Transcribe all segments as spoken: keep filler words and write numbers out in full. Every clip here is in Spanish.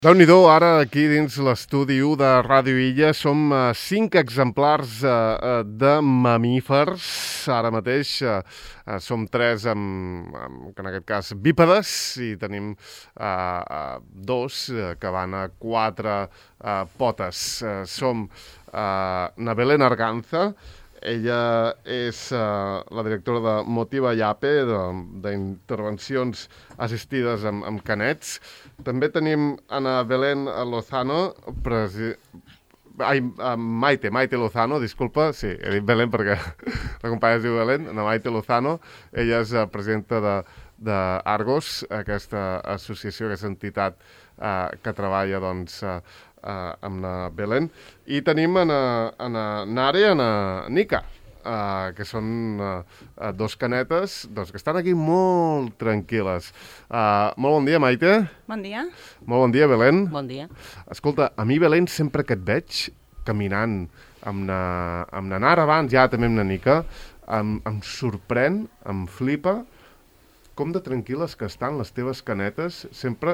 Déu-n'hi-do, ara aquí dins l'estudi u de Ràdio Illa som uh, cinc exemplars uh, uh, de mamífers. Ara mateix uh, uh, som tres, amb, amb, en aquest cas, bípedes, i tenim uh, uh, dos uh, que van a quatre uh, potes. Uh, som uh, na Belén Arganza. Ella és uh, la directora de Motiva Yape, d'intervencions assistides amb, amb canets. També tenim Ana Belén Lozano, presi... Ai, uh, Maite, Maite Lozano, disculpa, sí, he dit Belén perquè la companya es diu Belén, Ana Maite Lozano. Ella és uh, presidenta de, de Argos, aquesta associació, aquesta entitat uh, que treballa, doncs, uh, Uh, amb la Belén, i tenim en Nara i en Nika, uh, que són uh, uh, dos canetes doncs, que estan aquí molt tranquil·les. Uh, molt bon dia, Maite. Bon dia. Molt bon dia, Belén. Bon dia. Escolta, a mi, Belén, sempre que et veig caminant amb na, amb na Nara abans, ja també amb na Nika, em, em sorprèn, em flipa com de tranquil·les que estan les teves canetes. Sempre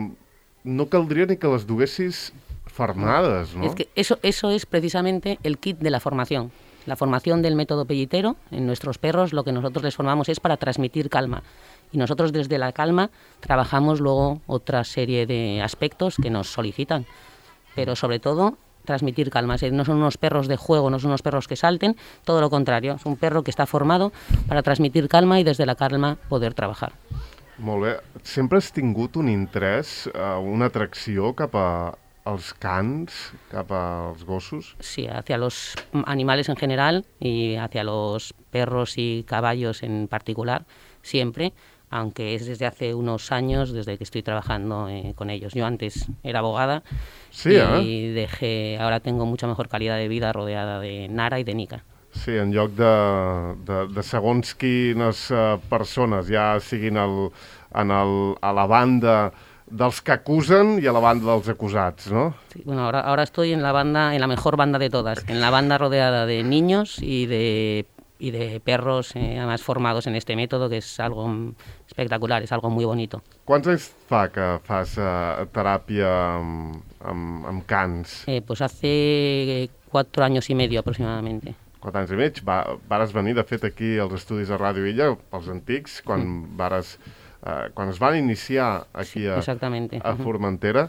no caldria ni que les duguessis formadas, ¿no? Es que eso, eso es precisamente el kit de la formación. La formación del método pellitero en nuestros perros, lo que nosotros les formamos es para transmitir calma. Y nosotros desde la calma trabajamos luego otra serie de aspectos que nos solicitan. Pero sobre todo, transmitir calma. No son unos perros de juego, no son unos perros que salten, todo lo contrario. Es un perro que está formado para transmitir calma y desde la calma poder trabajar. Molt bé. Sempre has tingut un interès, una atracció cap a els cans, cap als gossos? Sí, hacia los animales en general y hacia los perros y caballos en particular, siempre, aunque es desde hace unos años, desde que estoy trabajando eh, con ellos. Yo antes era abogada sí, y eh? dejé, ahora tengo mucha mejor calidad de vida rodeada de Nara y de Nika. Sí, en lloc de, de, de segons quines uh, persones, ja siguin el, en el, a la banda dels que acusen y a la banda dels acusats, ¿no? Sí, bueno, ahora, ahora estoy en la banda, en la mejor banda de todas, en la banda rodeada de niños y de, y de perros, eh, además formados en este método, que es algo espectacular, es algo muy bonito. Quants anys fa que fas uh, teràpia amb, amb, amb cans? Eh, pues hace cuatro años y medio aproximadamente. Quatre anys i mig. Va, vares venir, de fet, aquí als estudis de Ràdio Illa, pels antics, quan mm. vares... Uh, quan es van iniciar aquí a, a Formentera.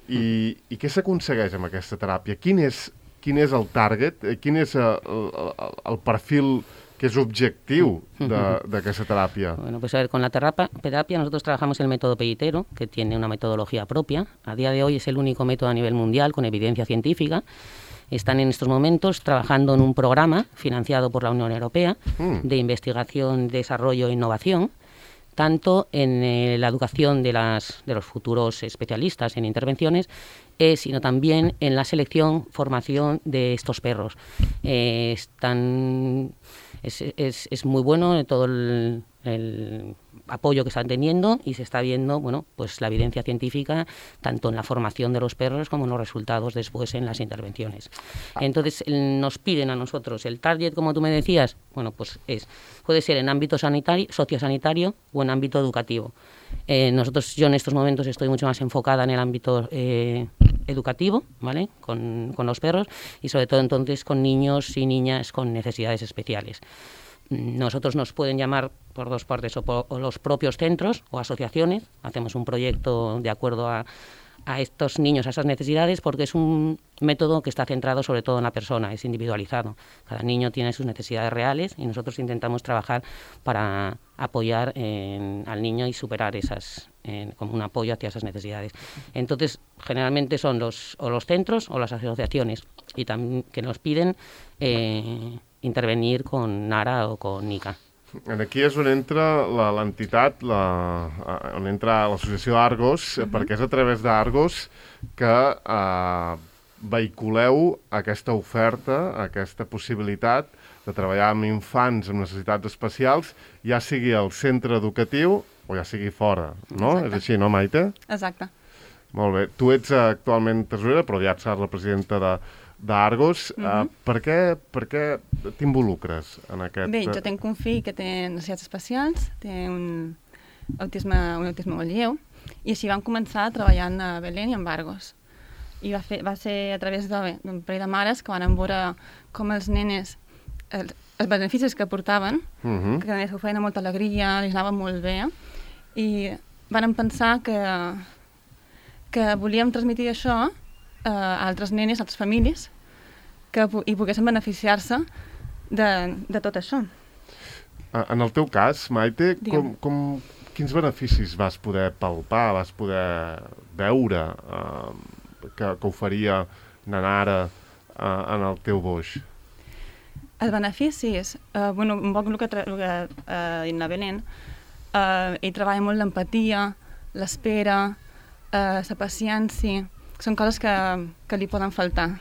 I, i què s'aconsegueix amb aquesta teràpia? Quin és, quin és el target? Quin és el, el, el perfil que es objectiu d'aquesta teràpia? Bueno, pues a ver, con la terapia, terapia nosotros trabajamos el método pellitero, que tiene una metodología propia. A día de hoy es el único método a nivel mundial con evidencia científica. Están en estos momentos trabajando en un programa financiado por la Unión Europea mm. de investigación, desarrollo e innovación, tanto en eh, la educación de, las, de los futuros especialistas en intervenciones, eh, sino también en la selección, formación de estos perros. Eh, están, es, es, es muy bueno todo el, el apoyo que están teniendo y se está viendo, bueno, pues la evidencia científica tanto en la formación de los perros como en los resultados después en las intervenciones. Entonces nos piden a nosotros el target, como tú me decías, bueno, pues es puede ser en ámbito sanitario, sociosanitario o en ámbito educativo. Eh, nosotros, yo en estos momentos estoy mucho más enfocada en el ámbito eh, educativo, ¿vale? Con, con los perros y sobre todo entonces con niños y niñas con necesidades especiales. Nosotros nos pueden llamar por dos partes, o, por, o los propios centros o asociaciones. Hacemos un proyecto de acuerdo a, a estos niños, a esas necesidades, porque es un método que está centrado sobre todo en la persona, es individualizado. Cada niño tiene sus necesidades reales y nosotros intentamos trabajar para apoyar en, al niño y superar esas, en, como un apoyo hacia esas necesidades. Entonces, generalmente son los, o los centros o las asociaciones y también que nos piden eh, intervenir con Nara o con Nika. Aquí és on entra l'entitat, on entra l'associació Argos, uh -huh. perquè és a través d'Argos que eh, vehiculeu aquesta oferta, aquesta possibilitat de treballar amb infants amb necessitats especials, ja sigui al centre educatiu o ja sigui fora, no? Exacte. És així, no, Maite? Exacte. Molt bé. Tu ets actualment tresorera, però ja ets la presidenta de d'Argos. Uh -huh. uh, per què, per què t'involucres en aquest... Bé, jo tinc un fill que té necessitats especials, té un autisme, un autisme molt lleu, I així vam començar treballant a Belén i en Vargos. I va, fer, va ser a través d'un parell de mares que van veure com els nenes, els, els beneficis que portaven, uh-huh. que a més ho feien amb molta alegria, els anava molt bé, i van pensar que, que volíem transmetir això a altres nenes, a altres famílies, que hi poguessin beneficiar-se de, de tot això. En el teu cas, Maite, com, com, quins beneficis vas poder palpar, vas poder veure eh, que, que oferia Nanara eh, en el teu boix? Els beneficis, eh, bueno, un poc el que, el que eh, dit la Belén, eh, ell treballa molt l'empatia, l'espera, eh, la paciència, són coses que, que li poden faltar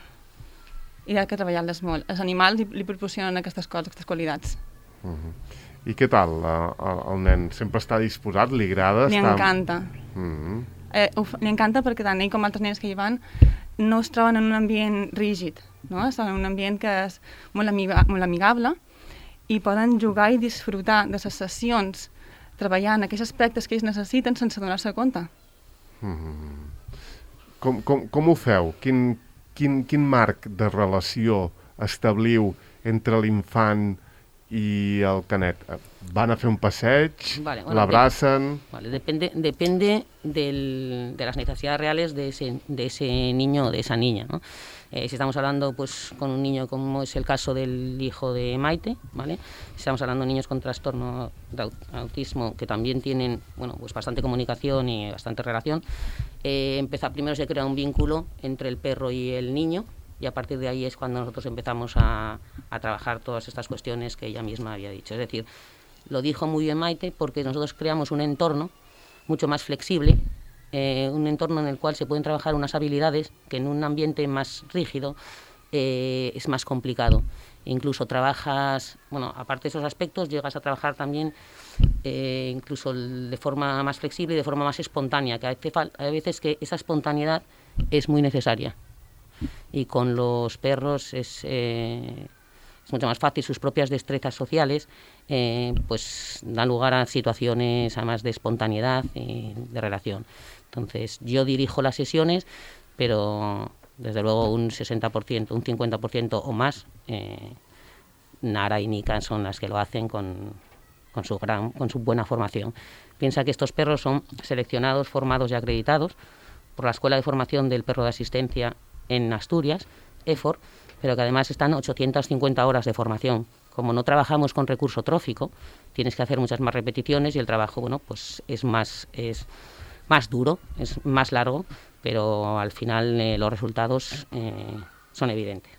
i ha que treballar-les molt. Els animals li, li proporcionen aquestes coses, aquestes qualitats. Uh-huh. I què tal el, el nen? Sempre està disposat? Li agrada? Li està... encanta. Uh-huh. eh, uf, li encanta perquè tant ell com altres nens que hi van no es troben en un ambient rígid, no? Estan en un ambient que és molt, amiga, molt amigable i poden jugar i disfrutar de les sessions treballant aquells aspectes que ells necessiten sense donar-se compte. Uh-huh. Com, com, com ho feu? Quin, quin, quin marc de relació establiu entre l'infant y el canet? ¿Van a hacer un passeig? Vale, bueno, ¿l'abracen? De, vale, depende depende del, de las necesidades reales de ese, de ese niño o de esa niña, ¿no? Eh, si estamos hablando pues con un niño como es el caso del hijo de Maite, ¿vale? Si estamos hablando de niños con trastorno de autismo que también tienen, bueno, pues bastante comunicación y bastante relación, eh, empezar, primero se crea un vínculo entre el perro y el niño, y a partir de ahí es cuando nosotros empezamos a, a trabajar todas estas cuestiones que ella misma había dicho. Es decir, lo dijo muy bien Maite porque nosotros creamos un entorno mucho más flexible, eh, un entorno en el cual se pueden trabajar unas habilidades que en un ambiente más rígido eh, es más complicado. Incluso trabajas, bueno, aparte de esos aspectos, llegas a trabajar también eh, incluso de forma más flexible y de forma más espontánea, que hay veces que esa espontaneidad es muy necesaria. Y con los perros es, eh, es mucho más fácil, sus propias destrezas sociales eh, pues dan lugar a situaciones además de espontaneidad y de relación. Entonces yo dirijo las sesiones, pero desde luego un sesenta por ciento, un cincuenta por ciento o más, eh, Nara y Nika son las que lo hacen con, con, su gran, con su buena formación. Piensa que estos perros son seleccionados, formados y acreditados por la Escuela de Formación del Perro de Asistencia en Asturias, E F O R, pero que además están ochocientas cincuenta horas de formación. Como no trabajamos con recurso trófico, tienes que hacer muchas más repeticiones y el trabajo, bueno, pues es más, es más duro, es más largo, pero al final eh, los resultados eh, son evidentes.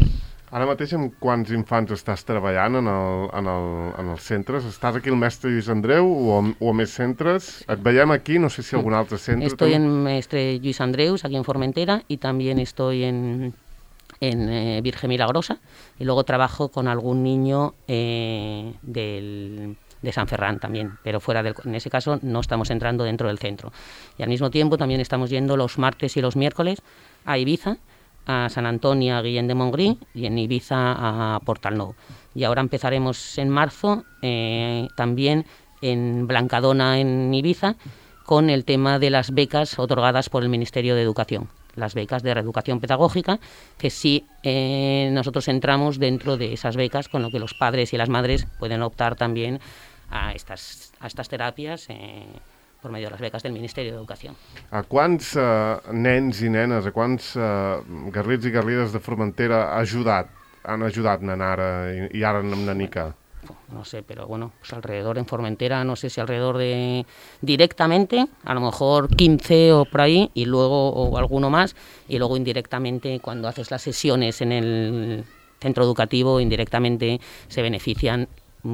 Ara mateix amb quants infants estàs treballant en, el, en, el, en els centres? Estàs aquí al Mestre Lluís Andreu o, o a més centres? Et veiem aquí, no sé si algun altre centre. Estoy en Mestre Lluís Andreus, aquí en Formentera, y también estoy en, en eh, Virgen Milagrosa, y luego trabajo con algún niño eh, del, de San Ferran también, pero fuera del, en ese caso no estamos entrando dentro del centro. Y al mismo tiempo también estamos yendo los martes y los miércoles a Ibiza, a San Antonio, a Guillén de Montgrí, y en Ibiza a Portalnou. Y ahora empezaremos en marzo eh, también en Blancadona, en Ibiza, con el tema de las becas otorgadas por el Ministerio de Educación, las becas de reeducación pedagógica, que sí eh, nosotros entramos dentro de esas becas, con lo que los padres y las madres pueden optar también a estas, a estas terapias eh, por medio de les beques del Ministeri d'Educació. A quants uh, nens i nenes, a quants uh, garrits i garrides de Formentera ha ajudat, han ajudat Nanara i, i ara amb Nanica? No sé, pero bueno, pues alrededor en Formentera, no sé si alrededor de directamente, a lo mejor quince o por ahí, y luego o alguno más, y luego indirectamente cuando haces las sesiones en el centro educativo, indirectamente se benefician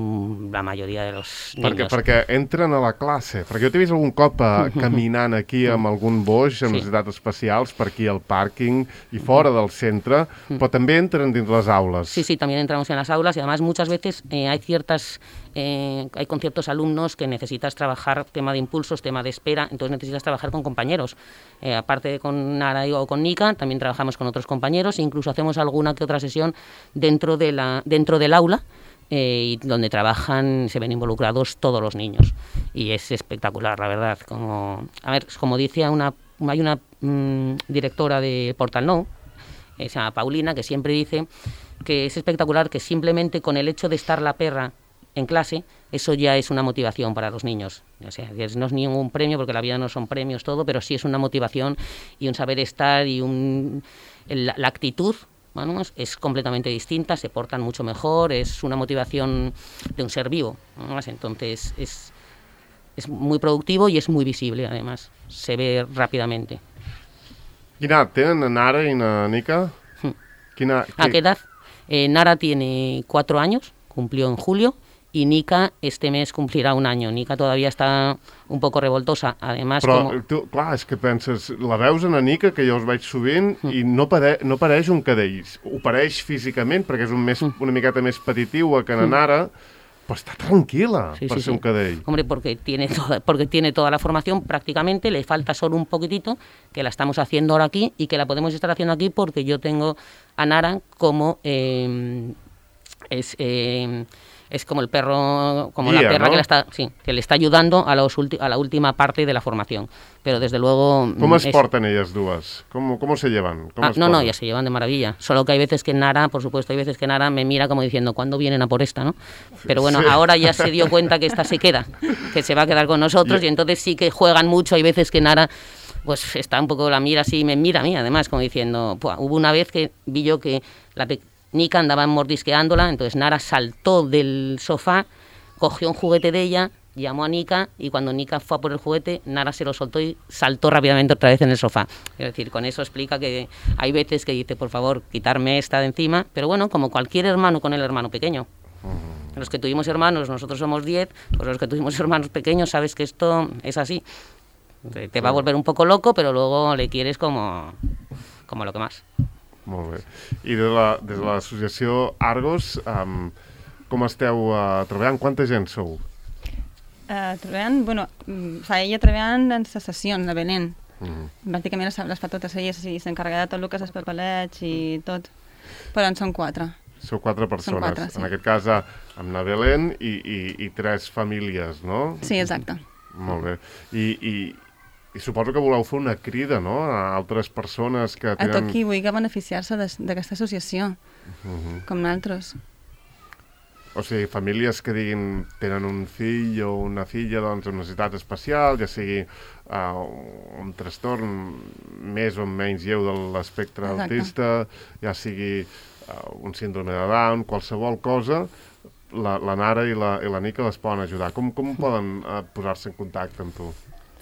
la majoria de los niños. Perquè, perquè entren a la classe. Perquè jo t'he vist algun cop uh, caminant aquí amb algun boix, amb sí. necessitats especials, per aquí al pàrquing y fora del centre, però també entren dins les aules. Sí, sí, también entramos en las aulas y además muchas veces eh, hay ciertas, eh, hay con ciertos alumnos que necesitas trabajar tema de impulsos, tema de espera, entonces necesitas trabajar con compañeros. Eh, aparte de con Nara o con Nika, también trabajamos con otros compañeros e incluso hacemos alguna que otra sesión dentro de la, dentro del aula, eh, y donde trabajan, se ven involucrados todos los niños. Y es espectacular, la verdad. Como, a ver, como dice una, hay una mmm, directora de Portal Nou, eh, se llama Paulina, que siempre dice que es espectacular que simplemente con el hecho de estar la perra en clase, eso ya es una motivación para los niños. O sea, no es ningún premio, porque la vida no son premios todo, pero sí es una motivación y un saber estar y un, la, la actitud, bueno, es, es completamente distinta, se portan mucho mejor, es una motivación de un ser vivo, ¿no? Entonces es, es muy productivo y es muy visible, además, se ve rápidamente. Quina edat tenen Nara y Nika? Hmm. Quina, ¿A qué edad? Eh, Nara tiene cuatro años, cumplió en julio, y Nika este mes cumplirà un any. Nika todavía està un poco revoltosa. Además, Però, como... tu, clar, és que penses, la veus en Nika, que jo us veig sovint, mm. i no, pare, no pareix un cadell. Ho pareix físicament, perquè és un més, una miqueta més petitiu que en Nara, però està tranquil·la sí, per sí, ser sí. un cadell. Hombre, porque tiene, toda, porque tiene toda la formación prácticamente, le falta solo un poquitito, que la estamos haciendo ahora aquí y que la podemos estar haciendo aquí porque yo tengo a Nara como... Eh, es... Eh, es como el perro, como Guía, la perra, ¿no? que, la está, sí, que le está ayudando a, los ulti, a la última parte de la formación. Pero desde luego... ¿Cómo es... portan ellas dos? ¿Cómo, cómo se llevan? ¿Cómo ah, no, no, ya se llevan de maravilla. Solo que hay veces que Nara, por supuesto, hay veces que Nara me mira como diciendo, ¿cuándo vienen a por esta, no? Pero bueno, sí. Ahora ya se dio cuenta que esta se queda, que se va a quedar con nosotros, y, y entonces sí que juegan mucho. Hay veces que Nara... pues está un poco, la mira así, me mira a mí, además, como diciendo... Hubo una vez que vi yo que la Nika andaba mordisqueándola, entonces Nara saltó del sofá, cogió un juguete de ella, llamó a Nika, y cuando Nika fue a por el juguete, Nara se lo soltó y saltó rápidamente otra vez en el sofá. Es decir, con eso explica que hay veces que dice, por favor, quitarme esta de encima, pero bueno, como cualquier hermano con el hermano pequeño. Uh-huh. Los que tuvimos hermanos, nosotros somos diez, pues los que tuvimos hermanos pequeños, sabes que esto es así. Te, te va a volver un poco loco, pero luego le quieres como, como lo que más. Molt bé. I de la, des de l'associació Argos, um, com esteu uh, treballant? Quanta gent sou? Uh, treballant, bueno, fa ella treballant en la sessió, a Belén. Uh-huh. Pràcticament les, les fa totes elles, i s'encarrega de tot el que és els papelets i tot. Però en són quatre. Sou quatre persones. Quatre, sí. En aquest cas, amb la Belén i, i, i tres famílies, no? Sí, exacte. Molt bé. I... i I suposo que voleu fer una crida, no?, a altres persones que tenen... A tot qui vulgui beneficiar-se d'aquesta associació, uh-huh. com nosaltres. O sigui, famílies que diguin tenen un fill o una filla doncs, amb necessitat especial, ja sigui uh, un trastorn més o menys lleu de l'espectre autista, ja sigui uh, un síndrome de Down, qualsevol cosa, la, la Nara i la, i la Nika les poden ajudar. Com, com poden uh, posar-se en contacte amb tu?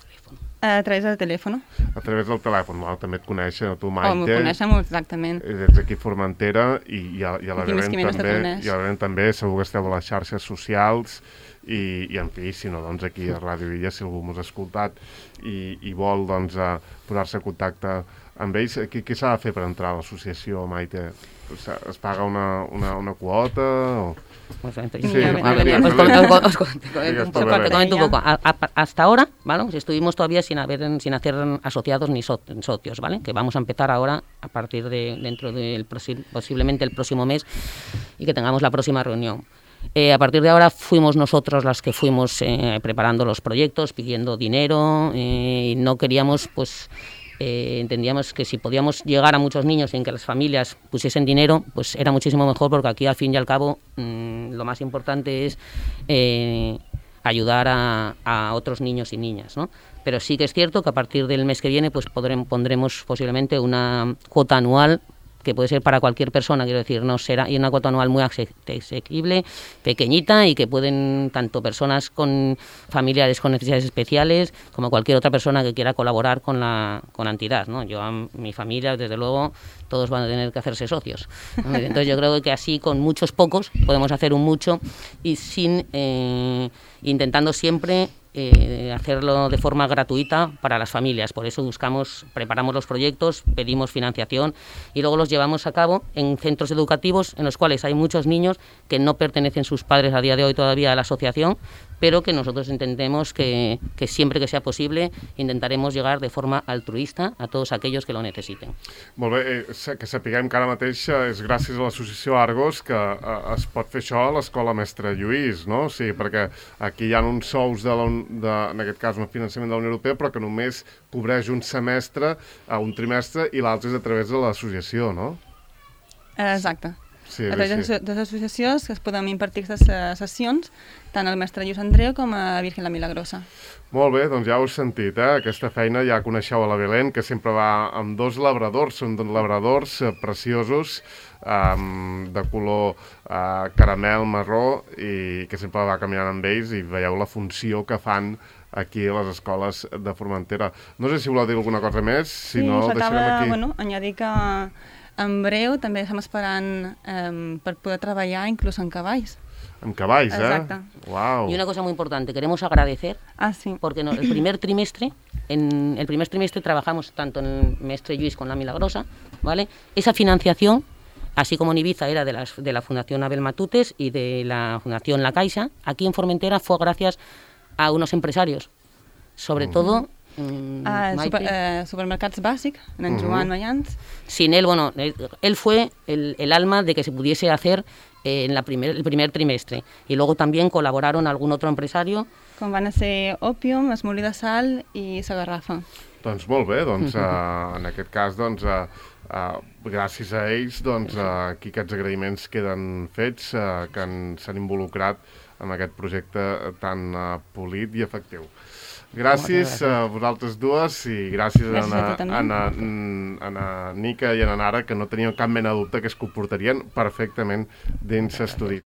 A través del telèfon. A través del telèfon, no? També et coneixen, tu Maite. Oh, m'ho coneixen exactament. Ets aquí a Formentera i, i a, i a la Belén també, i a la Belén també, segur que esteu a les xarxes socials i, i en fi, si no, doncs aquí a Ràdio Illa, si algú m'ha escoltat i, i vol doncs, a posar-se en contacte amb ells, què, què s'ha de fer per entrar a l'associació, Maite? Es paga una, una, una quota o...? Pues, sí, sí, a ver, pues, os, os, os, te comento un poco. A, a, hasta ahora, ¿vale? Estuvimos todavía sin haber, sin hacer asociados ni so, socios, ¿vale? Que vamos a empezar ahora a partir de dentro del posiblemente el próximo mes y que tengamos la próxima reunión. Eh, a partir de ahora fuimos nosotros las que fuimos eh, preparando los proyectos, pidiendo dinero eh, y no queríamos, pues. Eh, entendíamos que si podíamos llegar a muchos niños sin que las familias pusiesen dinero, pues era muchísimo mejor, porque aquí al fin y al cabo mmm, lo más importante es eh, ayudar a, a otros niños y niñas, ¿no? Pero sí que es cierto que a partir del mes que viene pues podremos, pondremos posiblemente una cuota anual que puede ser para cualquier persona, quiero decir, no será, y una cuota anual muy asequible, pequeñita, y que pueden tanto personas con familiares con necesidades especiales como cualquier otra persona que quiera colaborar con la, con la entidad, ¿no? Yo, a mi familia, desde luego, todos van a tener que hacerse socios, ¿no? Entonces yo creo que así, con muchos pocos, podemos hacer un mucho y sin eh, intentando siempre Eh, hacerlo de forma gratuita para las familias. Por eso buscamos, preparamos los proyectos, pedimos financiación y luego los llevamos a cabo en centros educativos en los cuales hay muchos niños que no pertenecen sus padres a día de hoy todavía a la asociación, pero que nosotros entendemos que, que siempre que sea posible intentaremos llegar de forma altruista a todos aquellos que lo necesiten. Molt bé, eh, que sapiguem que ara mateix és gràcies a l'associació Argos que eh, es pot fer això a l'Escola Mestre Lluís, no? O sigui, perquè aquí hi ha uns sous, de la, de, en aquest cas un finançament de la Unió Europea, però que només cobreix un semestre, a un trimestre, i l'altre és a través de l'associació, no? Exacte. Sí, a través sí. de les associacions que es poden impartir aquestes sessions tant al mestre Lluís Andreu com a Virgen la Milagrosa. Molt bé, doncs ja ho heu sentit, eh? Aquesta feina ja coneixeu a la Belén, que sempre va amb dos labradors, són dos labradors eh, preciosos, um, de color uh, caramel, marró, i que sempre va caminant amb ells, i veieu la funció que fan aquí a les escoles de Formentera. No sé si voleu dir alguna cosa més, si sí, no, deixarem aquí. Bueno, añadir que en breu també estem esperant eh, per poder treballar inclús en cavalls. En caballos, ¿eh? Exacto. Wow. Y una cosa muy importante, queremos agradecer, ah, sí. porque no, el primer trimestre, en el primer trimestre trabajamos tanto en el Mestre Lluís con la Milagrosa, ¿vale? Esa financiación, así como en Ibiza era de, las, de la Fundación Abel Matutes y de la Fundación La Caixa, aquí en Formentera fue gracias a unos empresarios, sobre uh-huh. todo... Mm, ah, el super, eh, Supermercats Bàsic, en uh-huh. Joan Mayans. Sin él, bueno, él, él fue el, el alma de que se pudiese hacer eh, en la primer, el primer trimestre. Y luego también colaboraron algún otro empresario. Com van a ser Òpium, Esmolí de Sal i Sa Garrafa. Doncs molt bé, doncs uh, en aquest cas, doncs, uh, uh, gràcies a ells, doncs, uh, aquí aquests agraïments queden fets, uh, que s'han involucrat en aquest projecte tan uh, polit i efectiu. Gràcies a vosaltres dues i gràcies, gràcies a, a, a, a, a Nica i a Nara, que no tenien cap mena de dubte que es comportarien perfectament dins l'estudi.